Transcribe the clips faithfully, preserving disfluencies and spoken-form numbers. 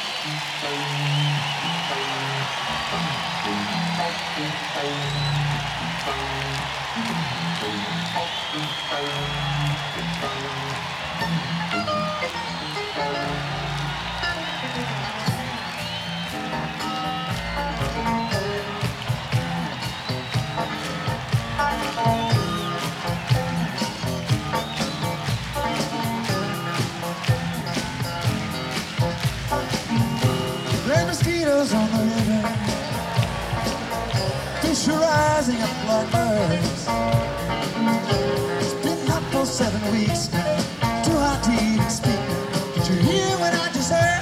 There are mosquitoes on the river, fish are rising up blackbirds. It's been hot for seven weeks now, too hot to even speak. Did you hear what I just heard?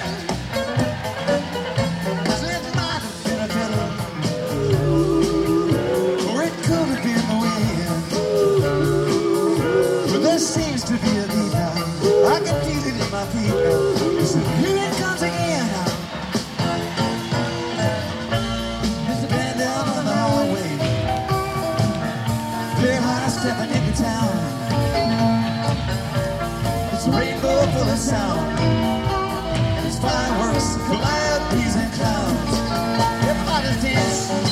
Said it might have been a fiddle, or it could have been the wind. But there seems to be a lead now, I can feel it in my feet now. Listen, here it comes again. Stepping into town, it's a rainbow full of sound, and it's fireworks, calliope's and clowns. Everybody's dancing.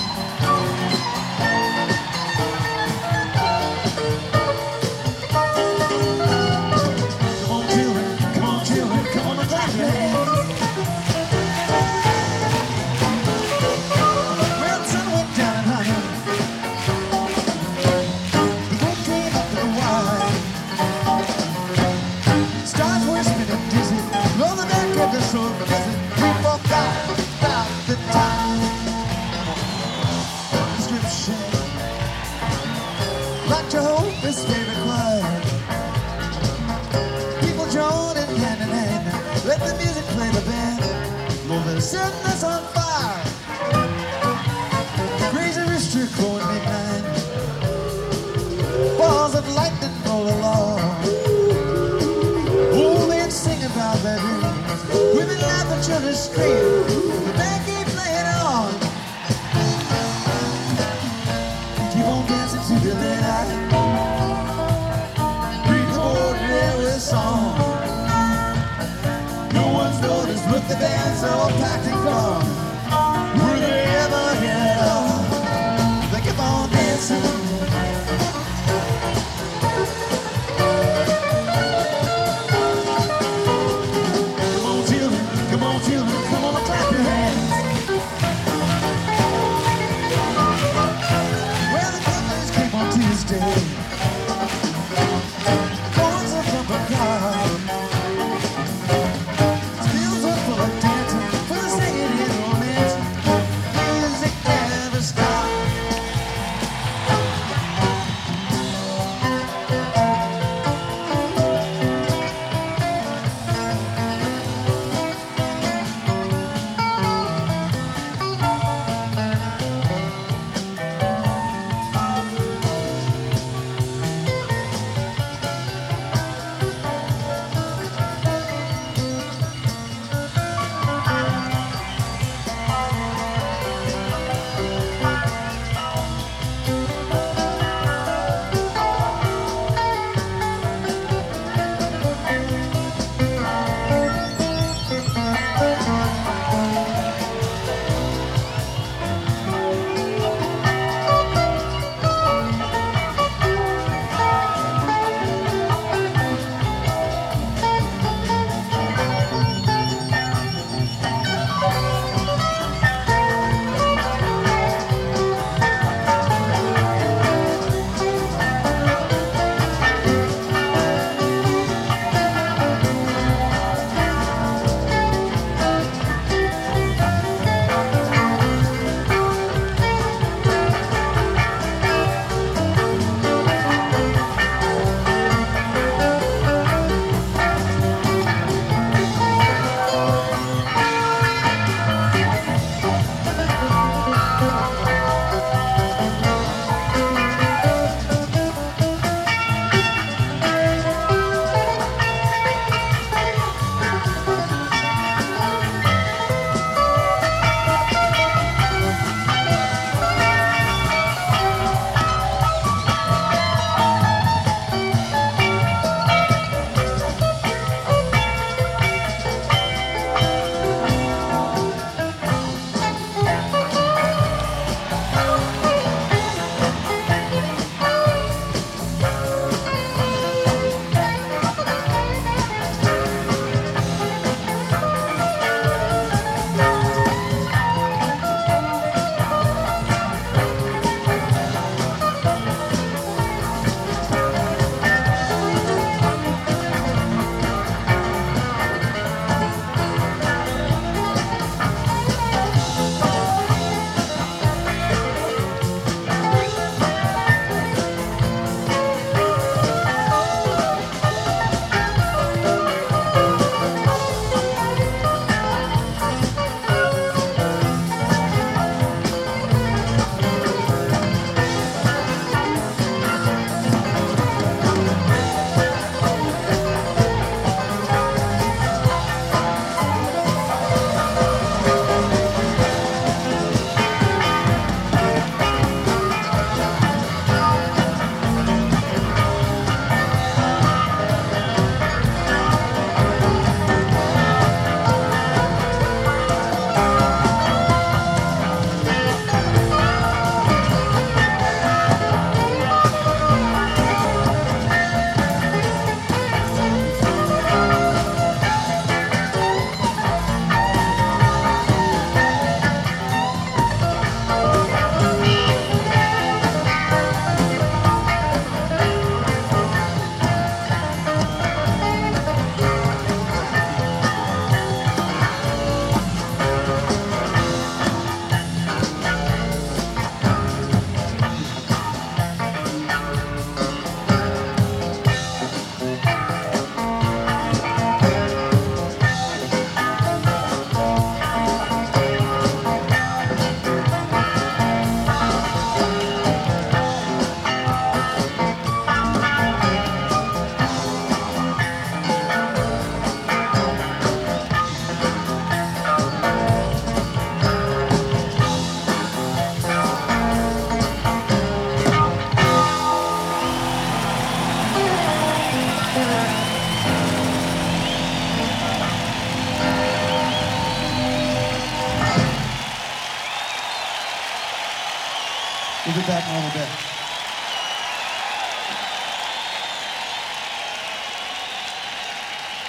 Come on, children, come on, children, come on and clap your hands. Well, the sun went down and hung. Stars were spinning dizzy, blow the neck of the soul, but as it we forgot about the time. Description, like to hope is favorite choir. People joining hand in hand, let the music play the band. Lord, they're setting us on fire. Crazy rooster crowing midnight, balls of lightning roll along. Sing about their dreams, women laugh and children scream, the band keep playing on. Keep on dancing to the daylight, breathe the border air with song. No one's noticed, look, the band's all packed and gone. Were they ever here at all? They keep on dancing. Children, come on and clap your hands. Well, the companies came on Tuesday, corns are from a car. Fields are full of dancing, for the singing in the We'll be back in a little bit.